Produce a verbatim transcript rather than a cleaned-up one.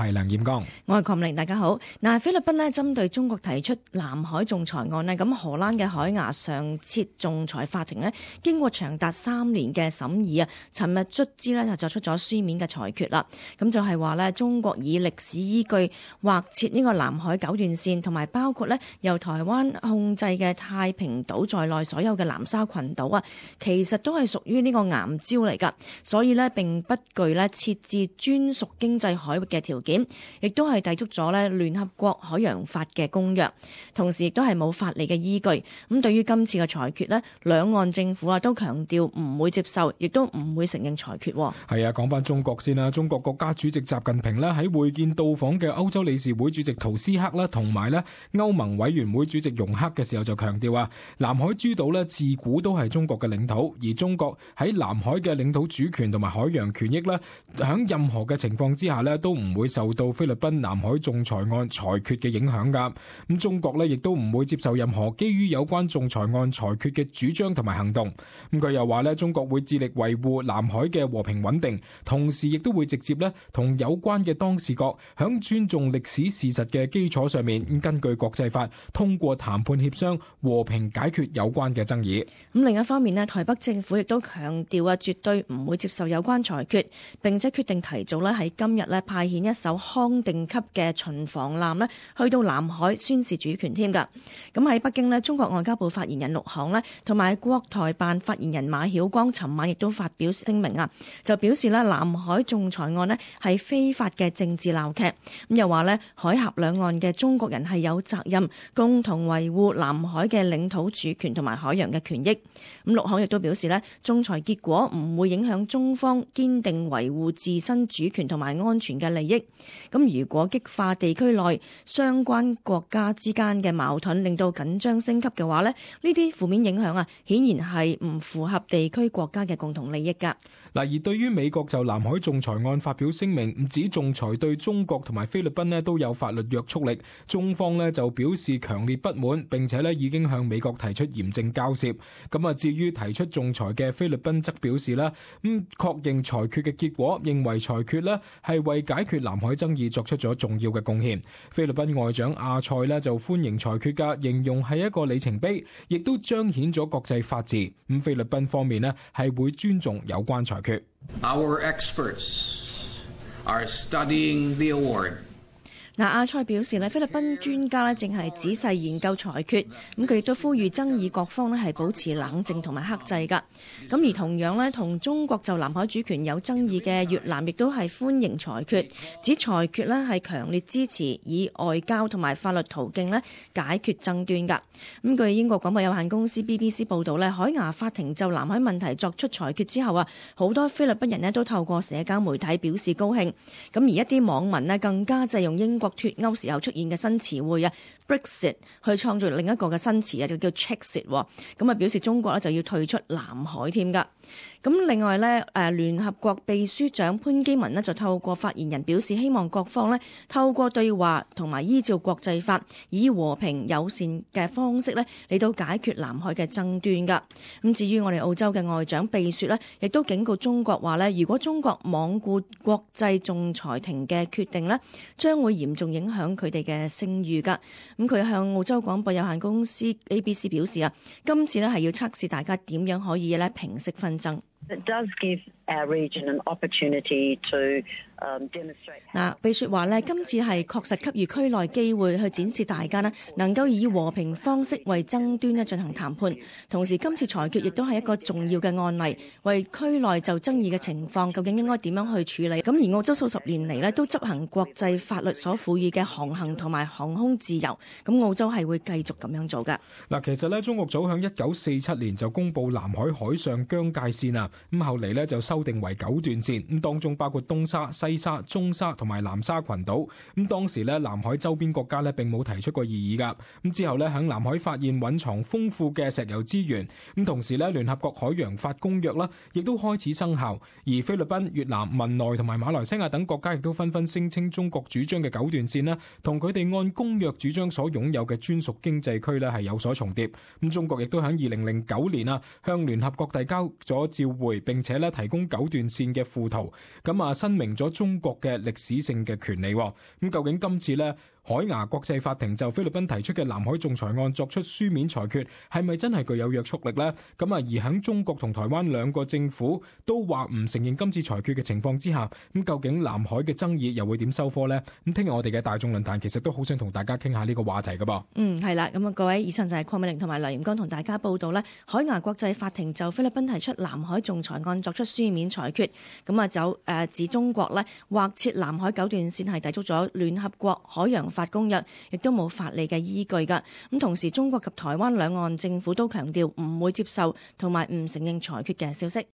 係梁彥剛， 我係鄺玲，大家好。嗱，菲律賓呢針對中國提出南海仲裁案呢，咁荷蘭嘅海牙上設仲裁法庭呢，經過長達三年嘅審議啊，尋日卒之呢就作出咗書面嘅裁決啦。咁就係話呢，中國以歷史依據劃設呢個南海九段線，同埋包括呢由台灣控制嘅太平島在內所有嘅南沙群島啊，其實都係屬於呢個岩礁嚟㗎，所以呢並不具呢設置專屬經濟海域嘅條件，亦都係抵觸咗呢聯合國海洋法嘅公約，同時亦都係冇法理嘅依據。咁對於今次嘅裁決呢，兩岸政府啊都強調唔會接受，亦都唔會承認裁決。 係啊，講翻中國先啦。中國國家主席習近平呢喺會見到訪嘅歐洲理事會主席圖斯克啦，同埋呢歐盟委員會主席容克嘅時候就強調啊，南海諸島呢自古都係中國嘅領土，而中國喺南海嘅領土主權同埋海洋權益呢，響任何嘅情況之下呢，都唔會受到菲律賓南海仲裁案裁決嘅影響噶。咁中國呢亦都唔會接受任何基於有關仲裁案裁決嘅主張同埋行動。咁佢又話呢，中國會致力維護南海嘅和平穩定，同時亦都會直接呢同有關嘅當事國響尊重歷史事實嘅基礎上面，根據國際法通過談判協商和平解決有關嘅爭議。 咁另一方面呢，台北政府亦都強調啊，絕對唔會接受有關裁決，並且決定提早呢喺今日呢派遣一艘康定級嘅巡防艦呢去到南海宣示主權添㗎。咁喺北京呢，中國外交部發言人陸慷呢同埋國台辦發言人馬曉光尋晚亦都發表聲明啊，就表示呢南海仲裁案呢係非法嘅政治鬧劇。咁又話呢海峽兩岸嘅中國人係有責任共同維護南海嘅領土主權同埋海洋嘅權益。咁陸慷亦都表示呢仲裁結果唔會影響中方堅定維護自身主權同埋安全嘅利益。咁如果激化地區內相關國家之間嘅矛盾，令到緊張升級嘅話呢，呢啲負面影響啊，顯然係唔符合地區國家嘅共同利益㗎。 嗱，而對於美國就南海仲裁案發表聲明，唔止仲裁對中國同埋菲律賓呢都有法律約束力，中方呢就表示強烈不滿，並且呢已經向美國提出嚴正交涉。咁啊，至於提出仲裁嘅菲律賓則表示啦，咁確認裁決嘅結果，認為裁決呢係為解決南海爭議作出咗重要嘅貢獻。菲律賓外長阿塞呢就歡迎裁決㗎，形容係一個里程碑，亦都彰顯咗國際法治。咁菲律賓方面呢係會尊重有關裁決。 Our experts are studying the award. 嗱，阿塞表示咧，菲律賓專家咧正係仔細研究裁決，咁佢亦都呼籲爭議各方咧係保持冷靜同埋克制㗎。咁而同樣咧，同中國就南海主權有爭議嘅越南，亦都係歡迎裁決，指裁決咧係強烈支持以外交同埋法律途徑咧解決爭端㗎。咁據英國廣播有限公司 B B C 報導咧，海牙法庭就南海問題作出裁決之後啊，好多菲律賓人咧都透過社交媒體表示高興。咁而一啲網民咧更加就用英國脫歐時候出現嘅新詞彙啊 Brexit 去創造另一個嘅新詞啊，就叫 Chexit。咁啊表示中國咧就要退出南海添㗎。咁另外咧，誒聯合國秘書長潘基文呢就透過發言人表示，希望各方咧透過對話同埋依照國際法，以和平友善嘅方式咧嚟到解決南海嘅爭端㗎。咁至於我哋澳洲嘅外長貝雪呢，亦都警告中國話咧，如果中國罔顧國際仲裁庭嘅決定呢，將會嚴重影響佢哋嘅聲譽㗎。咁佢向澳洲廣播有限公司 A B C 表示啊，今次呢係要測試大家點樣可以咧平息紛爭。 It does give our region an opportunity to demonstrate。 嗱，貝雪話咧，今次係確實給予區內機會去展示大家咧能夠以和平方式為爭端咧進行談判。同時，今次裁決亦都係一個重要嘅案例，為區內就爭議嘅情況究竟應該點樣去處理。咁而澳洲數十年嚟咧都執行國際法律所賦予嘅航行同埋航空自由。咁澳洲係會繼續咁樣做㗎。 嗱，其實咧中國早響一九四七年就公布南海海上疆界線啊。咁後嚟咧就修訂為九段線，咁當中包括東沙、西沙、中沙同埋南沙群島。咁當時咧南海周邊國家咧並冇提出過異議噶。咁之後咧響南海發現蘊藏豐富嘅石油資源，咁同時咧聯合國海洋法公約啦，亦都開始生效。而菲律賓、越南、文萊同埋馬來西亞等國家亦都紛紛聲稱中國主張嘅九段線咧，同佢哋按公約主張所擁有嘅專屬經濟區咧係有所重疊。咁中國亦都響二零零九年啊向聯合國遞交咗照會，並且咧提供東九段線嘅附圖，咁啊申明咗中國嘅歷史性嘅權利。咁究竟今次呢，海牙國際法庭就菲律賓提出嘅南海仲裁案作出書面裁決，係咪真係具有約束力呢？咁啊，而喺中國同台灣兩個政府都話唔承認今次裁決嘅情況之下，咁究竟南海嘅爭議又會點收科呢？咁聽日我哋嘅大眾論壇其實都好想同大家傾下呢個話題噶噃。 嗯，係啦，咁啊，各位以上就係鄺美玲同埋梁炎剛同大家報道呢，海牙國際法庭就菲律賓提出南海仲裁案作出書面裁決，咁啊就誒指中國呢劃設南海九段線係抵觸咗聯合國海洋法公約，亦都冇法理嘅依據㗎。咁同時，中國及台灣兩岸政府都強調唔會接受同埋唔承認裁決嘅消息。